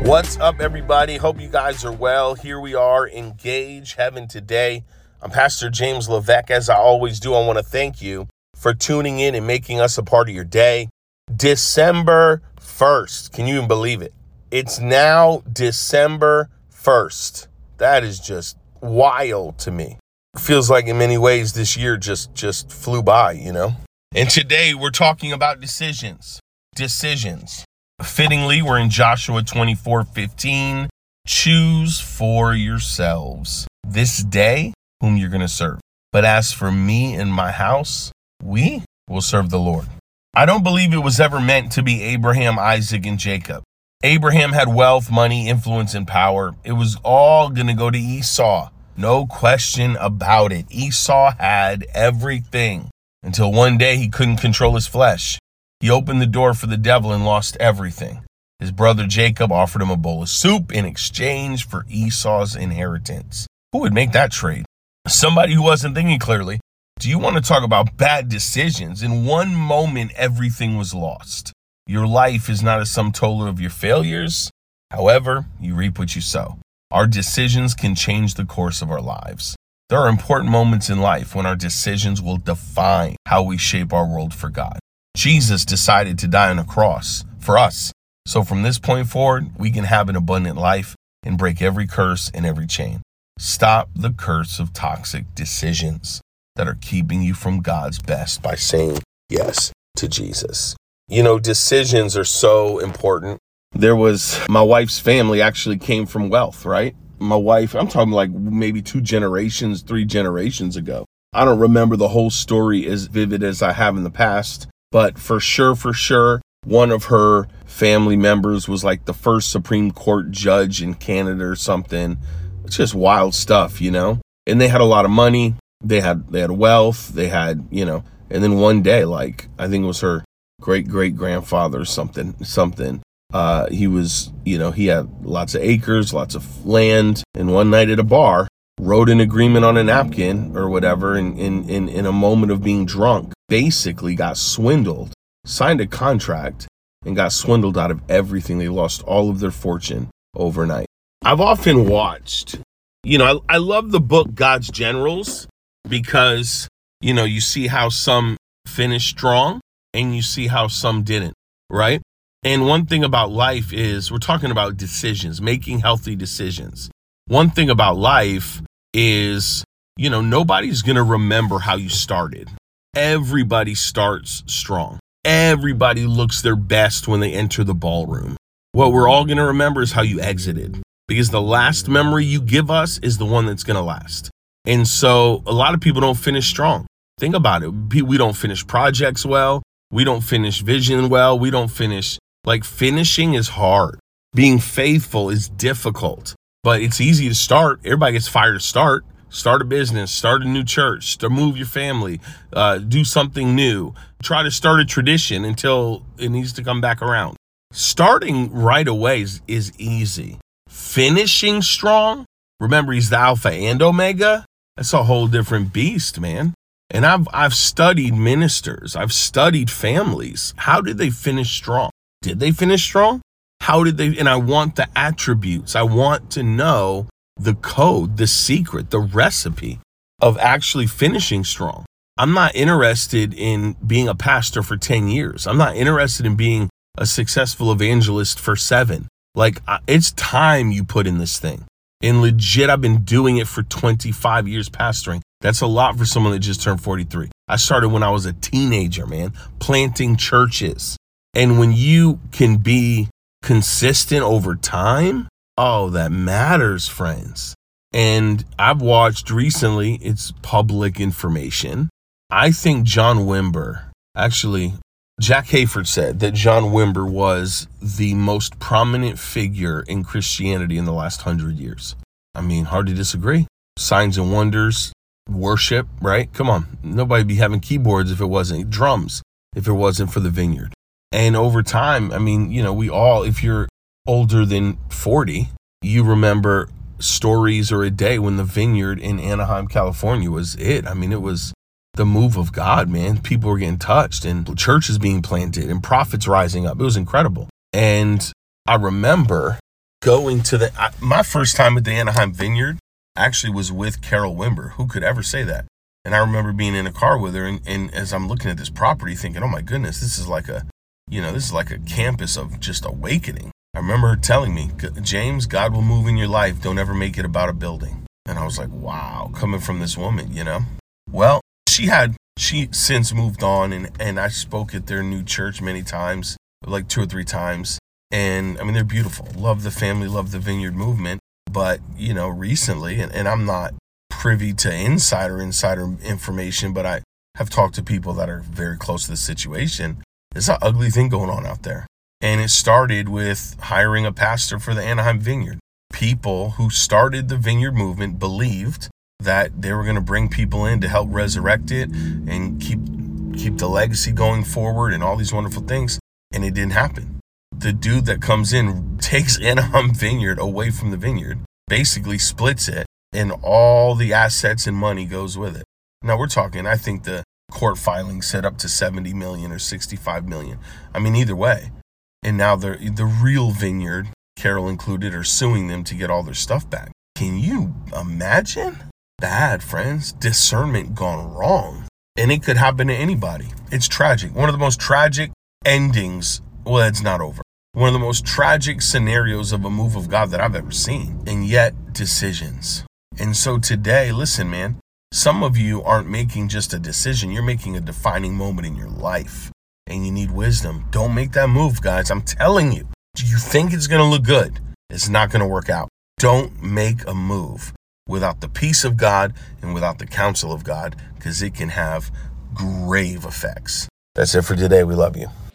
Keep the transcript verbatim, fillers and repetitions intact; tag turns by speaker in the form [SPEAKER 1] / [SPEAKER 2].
[SPEAKER 1] What's up, everybody? Hope you guys are well. Here we are, Engage Heaven today. I'm Pastor James Levesque. As I always do, I want to thank you for tuning in and making us a part of your day. December first. Can you even believe it? It's now December first. That is just wild to me. It feels like in many ways this year just, just flew by, you know? And today we're talking about decisions. Decisions. Fittingly, we're in Joshua twenty-four fifteen. Choose for yourselves this day whom you're going to serve. But as for me and my house, we will serve the Lord. I don't believe it was ever meant to be Abraham, Isaac, and Jacob. Abraham had wealth, money, influence, and power. It was all going to go to Esau. No question about it. Esau had everything until one day he couldn't control his flesh. He opened the door for the devil and lost everything. His brother Jacob offered him a bowl of soup in exchange for Esau's inheritance. Who would make that trade? Somebody who wasn't thinking clearly. Do you want to talk about bad decisions? In one moment, everything was lost. Your life is not a sum total of your failures. However, you reap what you sow. Our decisions can change the course of our lives. There are important moments in life when our decisions will define how we shape our world for God. Jesus decided to die on a cross for us. So from this point forward, we can have an abundant life and break every curse and every chain. Stop the curse of toxic decisions that are keeping you from God's best by saying yes to Jesus. You know, decisions are so important. There was, my wife's family actually came from wealth, right? My wife, I'm talking like maybe two generations, three generations ago. I don't remember the whole story as vivid as I have in the past. But for sure, for sure, one of her family members was like the first Supreme Court judge in Canada or something. It's just wild stuff, you know? And they had a lot of money. They had they had wealth. They had, you know, and then one day, like, I think it was her great-great-grandfather or something, something. Uh, he was, you know, he had lots of acres, lots of land. And one night at a bar, wrote an agreement on a napkin or whatever, in, in, in, in a moment of being drunk, basically got swindled, signed a contract, and got swindled out of everything. They lost all of their fortune overnight. I've often watched, you know, I, I love the book God's Generals because, you know, you see how some finished strong and you see how some didn't, right? And one thing about life is we're talking about decisions, making healthy decisions. One thing about life is, you know, nobody's going to remember how you started. Everybody starts strong. Everybody looks their best when they enter the ballroom. What we're all going to remember is how you exited, because the last memory you give us is the one that's going to last. And so a lot of people don't finish strong. Think about it. We don't finish projects well. We don't finish vision well. We don't finish, like, finishing is hard. Being faithful is difficult. But it's easy to start. Everybody gets fired to start. Start a business, start a new church, to move your family, uh, do something new. Try to start a tradition until it needs to come back around. Starting right away is, is easy. Finishing strong, remember, he's the Alpha and Omega. That's a whole different beast, man. And I've I've studied ministers. I've studied families. How did they finish strong? Did they finish strong? How did they, and I want the attributes. I want to know the code, the secret, the recipe of actually finishing strong. I'm not interested in being a pastor for ten years. I'm not interested in being a successful evangelist for seven. Like, it's time you put in this thing. And legit, I've been doing it for twenty-five years pastoring. That's a lot for someone that just turned forty-three. I started when I was a teenager, man, planting churches. And when you can be consistent over time, oh, that matters, friends. And I've watched recently, it's public information. I think John Wimber, actually, Jack Hayford said that John Wimber was the most prominent figure in Christianity in the last hundred years. I mean, hard to disagree. Signs and wonders, worship, right? Come on. Nobody'd be having keyboards if it wasn't drums, if it wasn't for the vineyard. And over time, I mean, you know, we all, if you're older than forty, you remember stories or a day when the vineyard in Anaheim, California was it. I mean, it was the move of God, man. People were getting touched and churches being planted and prophets rising up. It was incredible. And I remember going to the, I, my first time at the Anaheim Vineyard actually was with Carol Wimber. Who could ever say that? And I remember being in a car with her, and, and as I'm looking at this property thinking, oh my goodness, this is like a, you know, this is like a campus of just awakening. I remember her telling me, James, God will move in your life. Don't ever make it about a building. And I was like, wow, coming from this woman, you know? Well, she had, she since moved on, and, and I spoke at their new church many times, like two or three times. And I mean, they're beautiful. Love the family, love the Vineyard movement. But, you know, recently, and, and I'm not privy to insider, insider information, but I have talked to people that are very close to the situation. It's an ugly thing going on out there. And it started with hiring a pastor for the Anaheim Vineyard. People who started the Vineyard movement believed that they were going to bring people in to help resurrect it and keep keep the legacy going forward and all these wonderful things. And it didn't happen. The dude that comes in takes Anaheim Vineyard away from the vineyard, basically splits it, and all the assets and money goes with it. Now we're talking, I think the court filing said up to seventy million or sixty-five million. I mean, either way. And now the the real vineyard, Carol included, are suing them to get all their stuff back. Can you imagine? Bad, friends. Discernment gone wrong. And it could happen to anybody. It's tragic. One of the most tragic endings. Well, it's not over. One of the most tragic scenarios of a move of God that I've ever seen. And yet, decisions. And so today, listen, man, some of you aren't making just a decision. You're making a defining moment in your life. And you need wisdom. Don't make that move, guys. I'm telling you. Do you think it's going to look good? It's not going to work out. Don't make a move without the peace of God and without the counsel of God, because it can have grave effects. That's it for today. We love you.